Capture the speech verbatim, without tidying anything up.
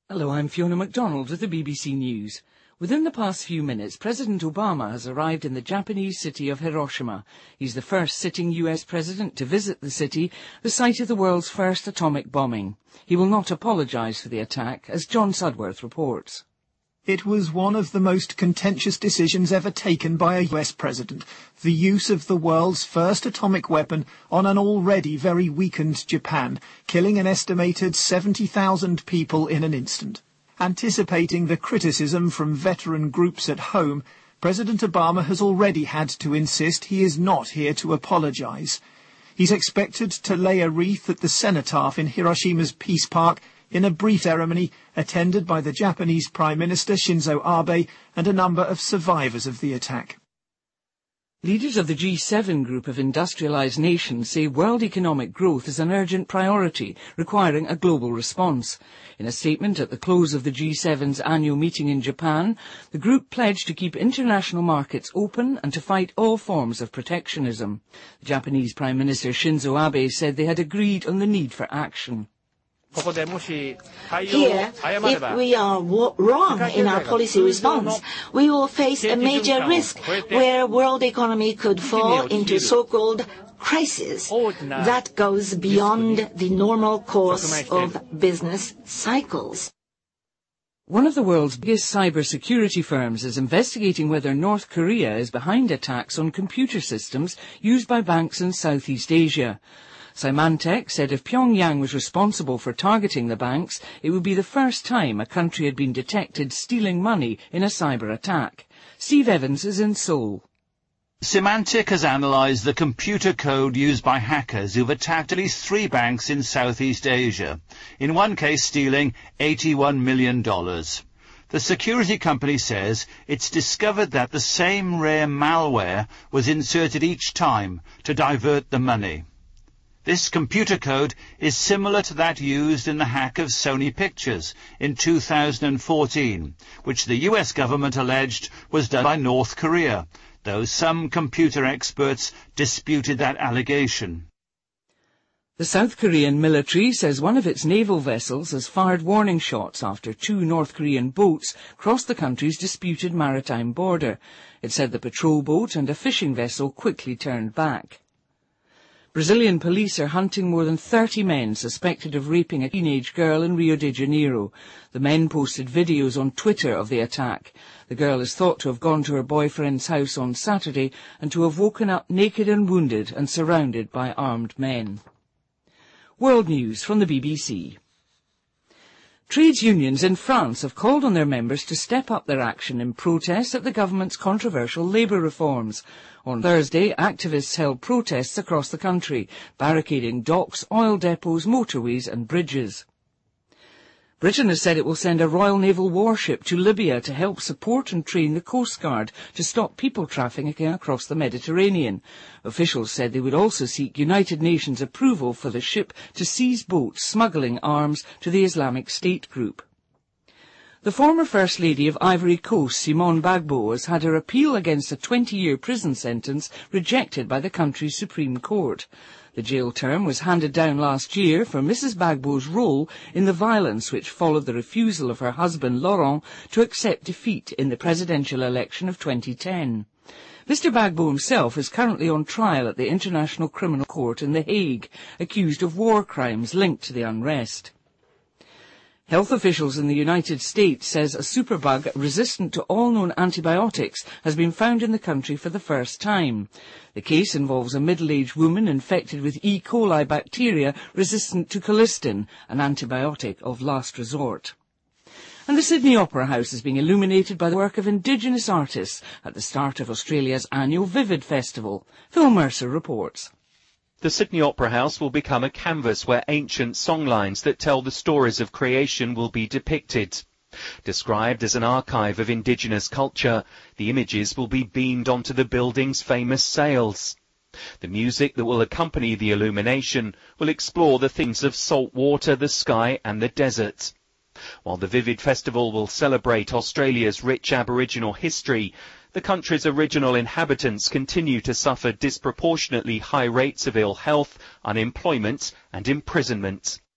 Hello, I'm Fiona MacDonald with the B B C News. Within the past few minutes, President Obama has arrived in the Japanese city of Hiroshima. He's the first sitting U S president to visit the city, the site of the world's first atomic bombing. He will not apologise for the attack, as John Sudworth reports. It was one of the most contentious decisions ever taken by a U S president, the use of the world's first atomic weapon on an already very weakened Japan, killing an estimated seventy thousand people in an instant. Anticipating the criticism from veteran groups at home, President Obama has already had to insist he is not here to apologise. He's expected to lay a wreath at the cenotaph in Hiroshima's Peace Park in a brief ceremony attended by the Japanese Prime Minister Shinzo Abe and a number of survivors of the attack. Leaders of the G seven group of industrialised nations say world economic growth is an urgent priority, requiring a global response. In a statement at the close of the G seven's annual meeting in Japan, the group pledged to keep international markets open and to fight all forms of protectionism. The Japanese Prime Minister Shinzo Abe said they had agreed on the need for action. Here, if we are wrong in our policy response, we will face a major risk where world economy could fall into so-called crisis that goes beyond the normal course of business cycles. One of the world's biggest cybersecurity firms is investigating whether North Korea is behind attacks on computer systems used by banks in Southeast Asia. Symantec said if Pyongyang was responsible for targeting the banks, it would be the first time a country had been detected stealing money in a cyber attack. Steve Evans is in Seoul. Symantec has analysed the computer code used by hackers who've attacked at least three banks in Southeast Asia, in one case stealing eighty-one million dollars. The security company says it's discovered that the same rare malware was inserted each time to divert the money. This computer code is similar to that used in the hack of Sony Pictures in two thousand fourteen, which the U S government alleged was done by North Korea, though some computer experts disputed that allegation. The South Korean military says one of its naval vessels has fired warning shots after two North Korean boats crossed the country's disputed maritime border. It said the patrol boat and a fishing vessel quickly turned back. Brazilian police are hunting more than thirty men suspected of raping a teenage girl in Rio de Janeiro. The men posted videos on Twitter of the attack. The girl is thought to have gone to her boyfriend's house on Saturday and to have woken up naked and wounded and surrounded by armed men. World News from the B B C. Trades unions in France have called on their members to step up their action in protest at the government's controversial labour reforms. On Thursday, activists held protests across the country, barricading docks, oil depots, motorways and bridges. Britain has said it will send a Royal Naval warship to Libya to help support and train the Coast Guard to stop people trafficking across the Mediterranean. Officials said they would also seek United Nations approval for the ship to seize boats smuggling arms to the Islamic State group. The former First Lady of Ivory Coast, Simone Gbagbo, has had her appeal against a twenty-year prison sentence rejected by the country's Supreme Court. The jail term was handed down last year for Missus Gbagbo's role in the violence which followed the refusal of her husband Laurent to accept defeat in the presidential election of twenty ten. Mister Gbagbo himself is currently on trial at the International Criminal Court in The Hague, accused of war crimes linked to the unrest. Health officials in the United States says a superbug resistant to all known antibiotics has been found in the country for the first time. The case involves a middle-aged woman infected with E. coli bacteria resistant to colistin, an antibiotic of last resort. And the Sydney Opera House is being illuminated by the work of Indigenous artists at the start of Australia's annual Vivid Festival. Phil Mercer reports. The Sydney Opera House will become a canvas where ancient songlines that tell the stories of creation will be depicted. Described as an archive of Indigenous culture, the images will be beamed onto the building's famous sails. The music that will accompany the illumination will explore the themes of salt water, the sky and the desert. While the Vivid Festival will celebrate Australia's rich Aboriginal history, the country's original inhabitants continue to suffer disproportionately high rates of ill health, unemployment and imprisonment.